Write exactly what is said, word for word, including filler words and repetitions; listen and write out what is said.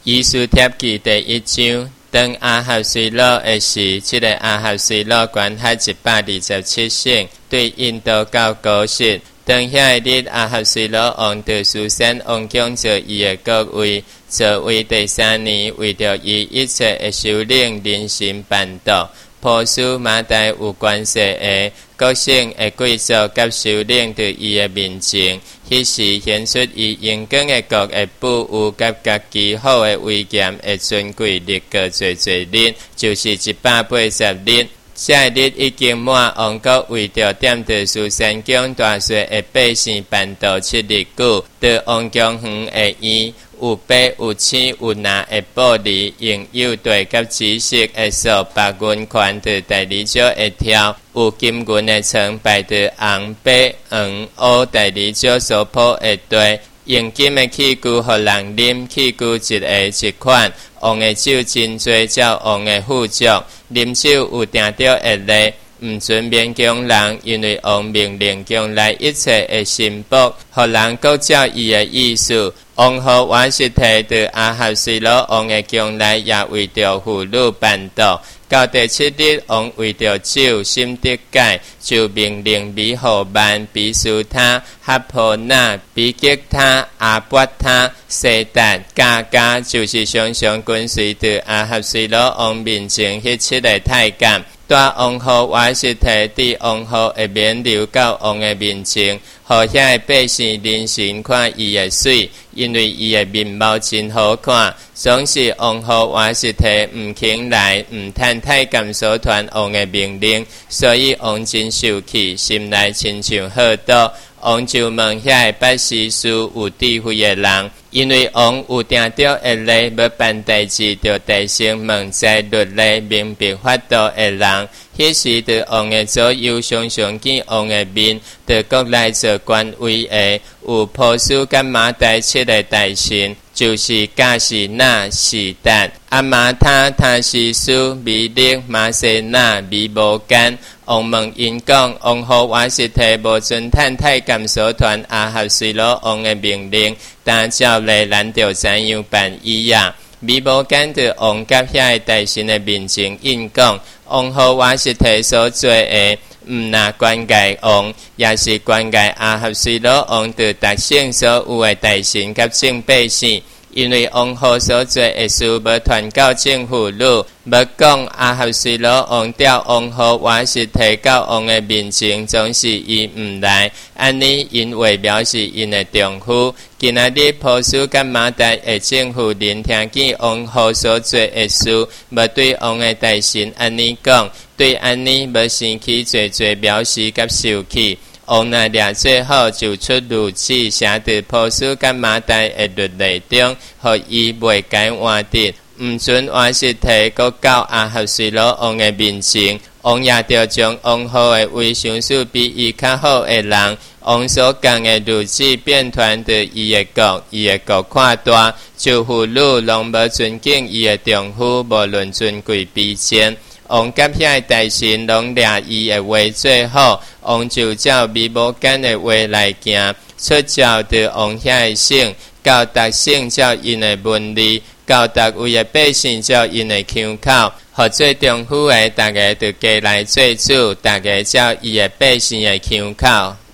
以斯帖记第一章，当亞哈隨魯的時，這個亞哈隨魯管轄一百二十七省，對印度到古實。當遐日，亞哈隨魯王在書珊王強做伊的國位，做位第三年，為着伊一切的首領人心辦道。波斯馬代有關係的各省的貴族甲首領在伊的面前，迄時顯出伊勇敢的國的富有甲家己好的威嚴的尊貴日過濟濟日，就是一百八十日。這日已經滿，王國為着點着書珊宮大細的百姓辦道七日久，在王宮園的院。有白有青有藍的玻璃，用釉帶甲紫色的掃白銀環的第二組的條，有金銀的床擺的紅白黃烏第二組所鋪的地，用金的器具予人啉，器具一個一款。王的酒真多，照王的副將啉酒有定着的例，毋准勉強人，因為王命令將來一切的神僕，予人各照伊的意思。王和瓦實提對亞哈隨魯王的將來也為着婦女辦道。到第七日，王為着酒心得解，就命令米何曼、比蘇他、哈波那、比吉他、阿伯他、西達、加加，就是常常跟隨在亞哈隨魯王面前迄七個太監。帶王和瓦實提佇王和的免流到王的面前，互遐的百姓人心看伊的水，因為伊的面貌真好看。總是王和瓦實提毋肯來，毋趁太監所傳王的命令，所以王真受氣，心內親像好刀。王就問遐個百事師有智慧的人，因為王有定着的例，要辦代志，就提醒問在律例明白法度的人。迄時對王的左右常常見王的面，對國內做官位的，有波斯甲馬代七個大臣，就是加士那、士達、阿瑪他、他西蘇、米勒、馬西那、米摩干。王問因講，王和瓦實提無遵趁太監所傳亞哈隨魯王的命令，但照例咱就怎樣辦伊啊？米摩干對王甲遐個大臣的面前應講，王和瓦實提所做的，毋那關介王，也是關介亞哈隨魯王對特省所有的大臣甲眾百姓。因為王和所做的事無傳到政府裏，無講亞哈隨魯王調王和瓦實提到王的面前，總是伊毋來。安尼因為表示因的丈夫。今仔日波斯甲馬代的政府人聽見王和所做的事，無對王的大臣安尼講，對安尼無生氣，濟濟表示甲受氣。王若掠最好就出律旨，寫在波斯甲馬代的律例中，互伊袂該換直，毋准瓦實提閣到亞哈隨魯王的面前。王也着將王和的位上使比伊較好的人，王所講的律旨變傳到伊的國，伊的國看大，就婦女攏無尊敬伊的丈夫，無論尊貴卑賤。王甲遐個大臣攏掠伊的話最好，王就照米摩干的話來行，出照着王遐個省，教達省照因的文理，教達位的百姓照因的腔口，互做丈夫的大家就加來做主，大家照伊的百姓的腔口。